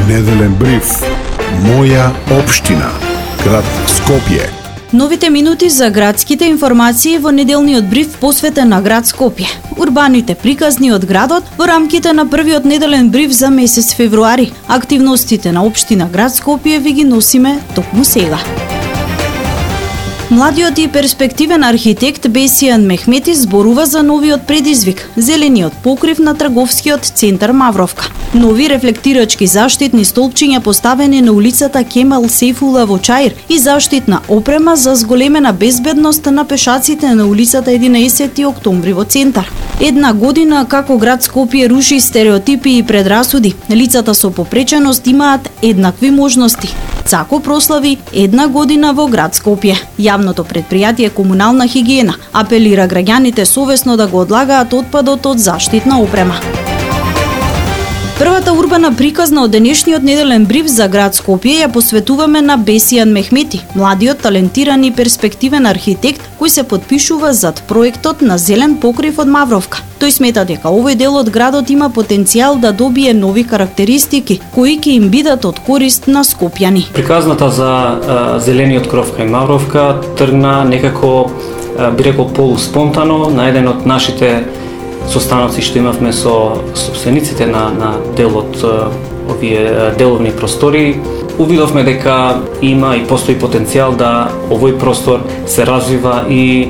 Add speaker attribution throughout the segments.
Speaker 1: Неделен бриф. Моја општина. Град Скопје.
Speaker 2: Новите минути за градските информации во неделниот бриф посветен на град Скопје. Урбаните приказни од градот во рамките на првиот неделен бриф за месец февруари. Активностите на општина град Скопје ви ги носиме токму сега. Младиот и перспективен архитект Бесијан Мехмети зборува за новиот предизвик – зелениот покрив на трговскиот центар Мавровка. Нови рефлектирачки заштитни столпчиња поставени на улицата Кемал Сейфула во Чаир и заштитна опрема за зголемена безбедност на пешаците на улицата 11 октомври во центар. Една година како град Скопје руши стереотипи и предрасуди. Лицата со попреченост имаат еднакви можности. ЦАКО прослави една година во град Скопје. Јавното предпријатие Комунална хигиена апелира граѓаните совесно да го одлагаат отпадот од заштитна опрема. Првата урбана приказна од денешниот неделен бриф за град Скопје ја посветуваме на Бесијан Мехмети, младиот талентиран и перспективен архитект кој се потпишува зад проектот на зелен покрив од Мавровка. Тој смета дека овој дел од градот има потенцијал да добие нови карактеристики кои ќе им бидат од корист на скопјани.
Speaker 3: Приказната за зелениот кров кај Мавровка тргна некако, би рекол, полуспонтано на еден од нашите состаноци што имавме со собствениците на дел од овие деловни простори. Увидовме дека има и постои потенцијал да овој простор се развива и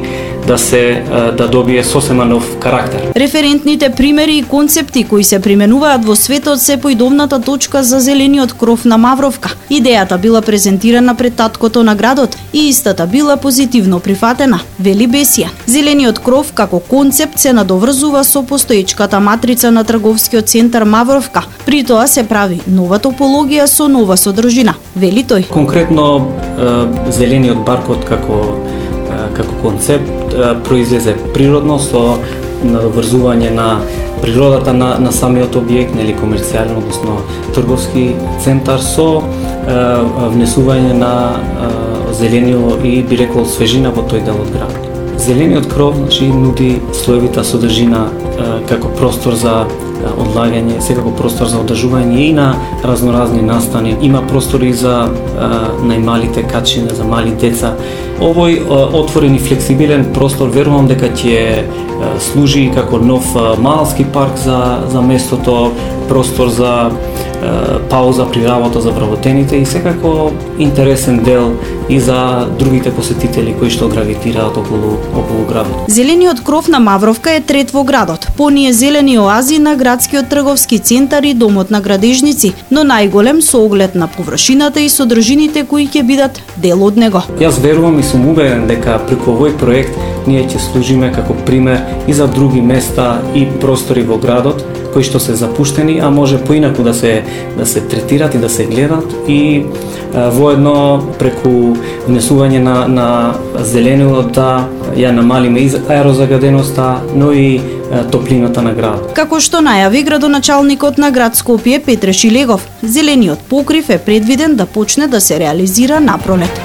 Speaker 3: да добие сосема нов карактер.
Speaker 2: Референтните примери и концепти кои се применуваат во светот се поидовната точка за зелениот кров на Мавровка. Идејата била презентирана пред таткото на градот и истата била позитивно прифатена, вели Бесијан. Зелениот кров како концепт се надоврзува со постоечката матрица на трговскиот центар Мавровка. При тоа се прави нова топологија со нова содржина, вели тој.
Speaker 3: Конкретно зелениот баркод како концепт произлезе природно со наврзување на природата на самиот објект, нели комерцијален, односно трговски центар, со внесување на зеленио и, би рекол, свежина во тој дел од градот. Зелениот кров нуди слоевита содржина како простор за одлагање, секако простор за одржување и на разноразни настани. Има простори за најмалите качиња, за мали деца. Овој отворен и флексибилен простор верувам дека ќе служи како нов малски парк за местото, простор за пауза при работа за вработените и секако интересен дел и за другите посетители кои што гравитираат околу градот.
Speaker 2: Зелениот кров на Мавровка е трет во градот. Поние зелени оази на градскиот трговски центар и домот на градежници, но најголем со оглед на површината и содржините кои ќе бидат дел од него.
Speaker 3: Јас верувам и сум убеден дека преку овој проект ние ќе служиме како пример и за други места и простори во градот кои што се запуштени, а може поинаку да се третират и да се гледат и воедно преку внесување на зелено да ја намалиме и аерозагаденоста, но и топлината на градот.
Speaker 2: Како што најави градоначалникот на град Скопје Петре Шилегов, зелениот покрив е предвиден да почне да се реализира напролет.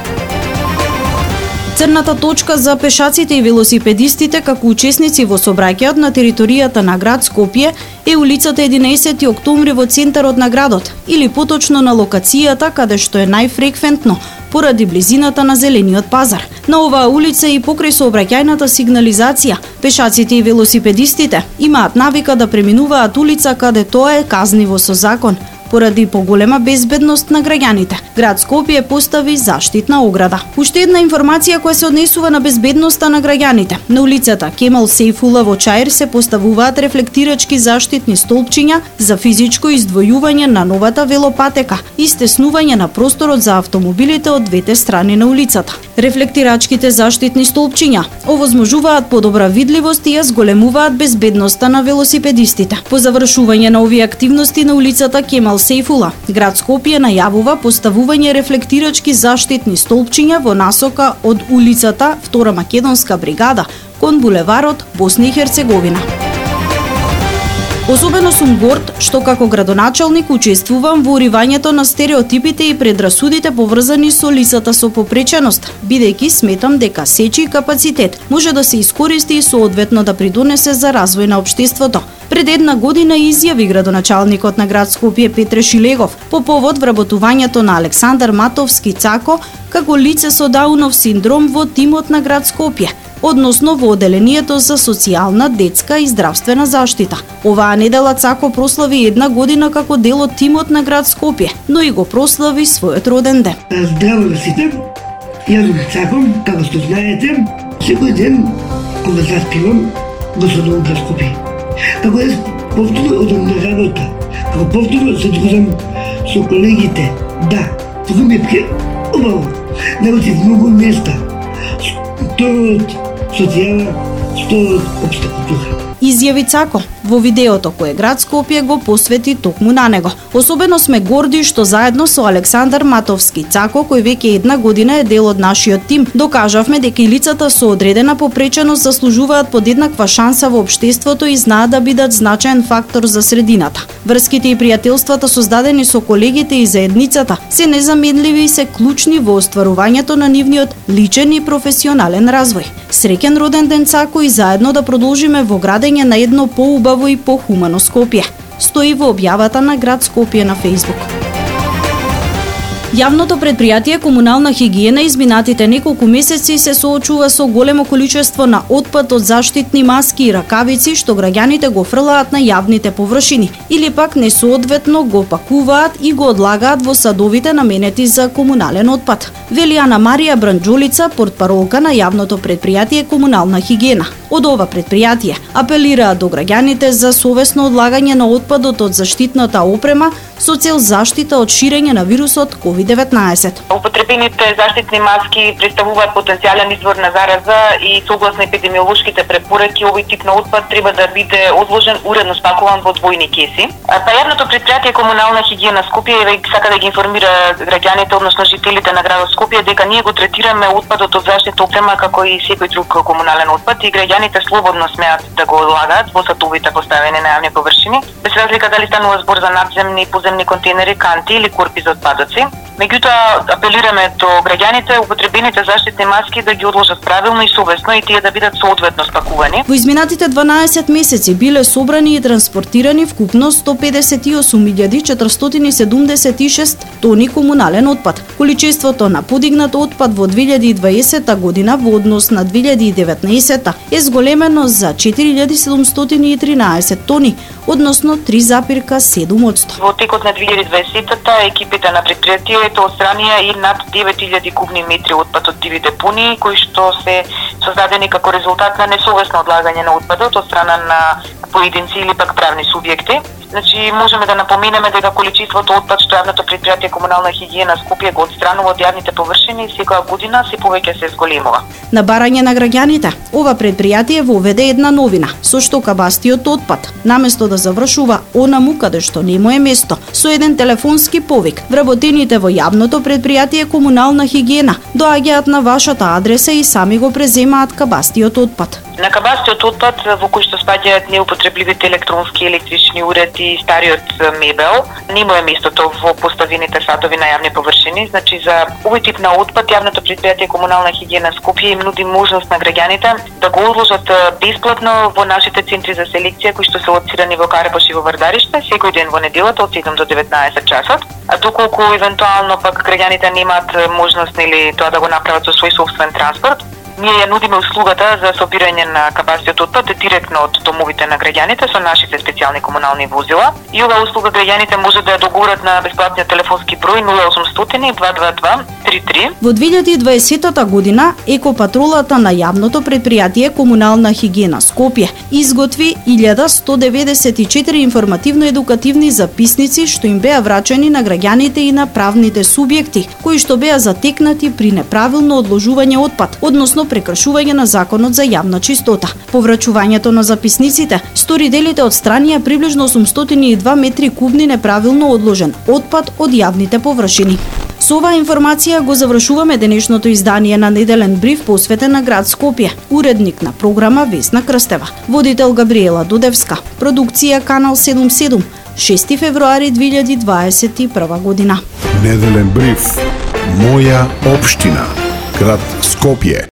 Speaker 2: Црната точка за пешаците и велосипедистите како учесници во сообраќајот на територијата на град Скопје е улицата 11 октомври во центарот на градот, или поточно на локацијата каде што е најфреквентно, поради близината на зелениот пазар. На оваа улица и покрај сообраќајната сигнализација, пешаците и велосипедистите имаат навика да преминуваат улица каде тоа е казниво со закон, поради поголема безбедност на граѓаните. Град Скопје постави заштитна ограда. Уште една информација која се однесува на безбедноста на граѓаните. На улицата Кемал Сейфула во Чаир се поставуваат рефлектирачки заштитни столпчиња за физичко издвојување на новата велопатека и стеснување на просторот за автомобилите од двете страни на улицата. Рефлектирачките заштитни столпчиња овозможуваат подобра видливост и ја зголемуваат безбедноста на велосипедистите. По завршување на овие активности на улицата Кемал Сейфула, град Скопје најавува поставување рефлектирачки заштитни столпчиња во насока од улицата Втора македонска бригада кон булеварот Босна и Херцеговина. Особено сум горд што како градоначалник учествувам во уривањето на стереотипите и предрасудите поврзани со лицата со попреченост, бидејќи сметам дека сечи капацитет може да се искористи и соодветно да придонесе за развој на општеството. Пред една година изјави градоначалникот на град Скопје Петре Шилегов по повод вработувањето на Александар Матовски Цако како лице со Даунов синдром во тимот на град Скопје, односно во оделението за социјална, детска и здравствена заштита. Оваа недела Цако прослави една година како дел од тимот на град Скопје, но и го прослави својот роден ден.
Speaker 4: Здраво на сите, јас го Цако, како што знаете, секој ден кога заспивам, го сонувам за Скопје. Како јас повторно одам на работа, како повторно се дружам со колегите, да, тука ми е убаво, научив многу места, тоа социјала, што општа култура.
Speaker 2: Изјави Цако во видеото кое град Скопје го посвети токму на него. Особено сме горди што заедно со Александар Матовски Цако, кој веќе една година е дел од нашиот тим, докажавме дека и лицата со одредена попреченост заслужуваат подеднаква шанса во општеството и знаат да бидат значаен фактор за средината. Врските и пријателствата создадени со колегите и заедницата се незаменливи и се клучни во остварувањето на нивниот личен и професионален развој. Среќен роден ден Цако и заедно да продолжиме во градење на едно поубаво и похумано Скопје. Стои во објавата на град Скопје на Facebook. Јавното предпријатие Комунална хигиена изминатите неколку месеци се соочува со големо количество на отпад од заштитни маски и ракавици што граѓаните го фрлаат на јавните површини или пак несоодветно го пакуваат и го одлагаат во садовите наменети за комунален отпад. Вели Ана Марија Бранџолица, портпаролка на јавното предпријатие Комунална хигиена. Од ова предпријатие апелираат до граѓаните за совесно одлагање на отпадот од заштитната опрема со цел заштита од ширење на вирусот COVID-19.
Speaker 5: Употребените заштитни маски представуваат потенцијален извор на зараза и согласно епидемиолошките препораки овој тип на отпад треба да биде одложен уредно спакуван во двојни кеси. Па јавното предпријатие Комунална хигиена Скопје сака да ги информира граѓаните, односно жителите на градот Скопје, дека ние го третираме отпадот од заштитна опрема како и секој друг комунален отпад и граѓаните слободно смеат да го одлагаат во садовите поставени на јавни површини, без разлика дали станува збор за надземни, поземни контейнери, канти или корпи за отпадоци. Меѓутоа, апелираме до граѓаните употребените заштитни маски да ги одложат правилно и совесно и тие да бидат соодветно спакувани.
Speaker 2: Во изминатите 12 месеци биле собрани и транспортирани вкупно 158.476 тони комунален отпад. Количеството на подигнат отпад во 2020 година во однос на 2019 е зголемено за 4.713 тони, односно 3,7%.
Speaker 5: Во текот на 2020-та екипите на предпријатието отстранија и над 9.000 кубни метри отпад од диви депонии, кои што се создадени како резултат на несовесно одлагање на отпадот од страна на поединци или пак правни субјекти. Значи, можеме да напоменеме дека количеството отпад што јавното предпријатие Комунална хигиена Скопје го отстранува од јавните површини секоја година се повеќе се зголемува.
Speaker 2: На барање на граѓаните, ова предпријатие воведе една новина, со што кабастиот отпад, наместо да завршува онаму каде што не му е место, со еден телефонски повик, вработените во јавното предпријатие Комунална хигиена доаѓаат на вашата адреса и сами го преземаат кабастиот отпад.
Speaker 5: На кабастиот отпад, во кој што спаѓаат неупотребливите електронски и електрични уреди и стариот мебел, не му е местото во поставените садови на јавни површини. Значи, за овој тип на отпад, јавното предпријатие Комунална хигиена Скопје им нуди можност на граѓаните да го одложат бесплатно во нашите центри за селекција, кои што се лоцирани во Карапаш и во Вардариште, секој ден во неделата од 7 до 19 часот. А доколку евентуално пак граѓаните немаат можност или тоа да го направат со свој собствен транспорт, ние ја нудиме услугата за собирање на кабастиот отпад директно од домовите на граѓаните со нашите специјални комунални возила. И оваа услуга граѓаните може да ја договорат на бесплатниот телефонски број 0800 222 33.
Speaker 2: Во 2020 година екопатролата на јавното предпријатие Комунална хигиена Скопје изготви 1194 информативно-едукативни записници што им беа врачени на граѓаните и на правните субјекти кои што беа затекнати при неправилно одложување отпад, односно прекршување на законот за јавна чистота. По врачувањето на записниците, сторителите отстранија приближно 802 метри кубни неправилно одложен отпад од јавните површини. Со оваа информација го завршуваме денешното издание на Неделен бриф посветен на град Скопје. Уредник на програма Весна Крстева, водител Габриела Дудевска, продукција Канал 77, 6 февруари 2021 година.
Speaker 1: Неделен бриф. Моја општина. Град Скопје.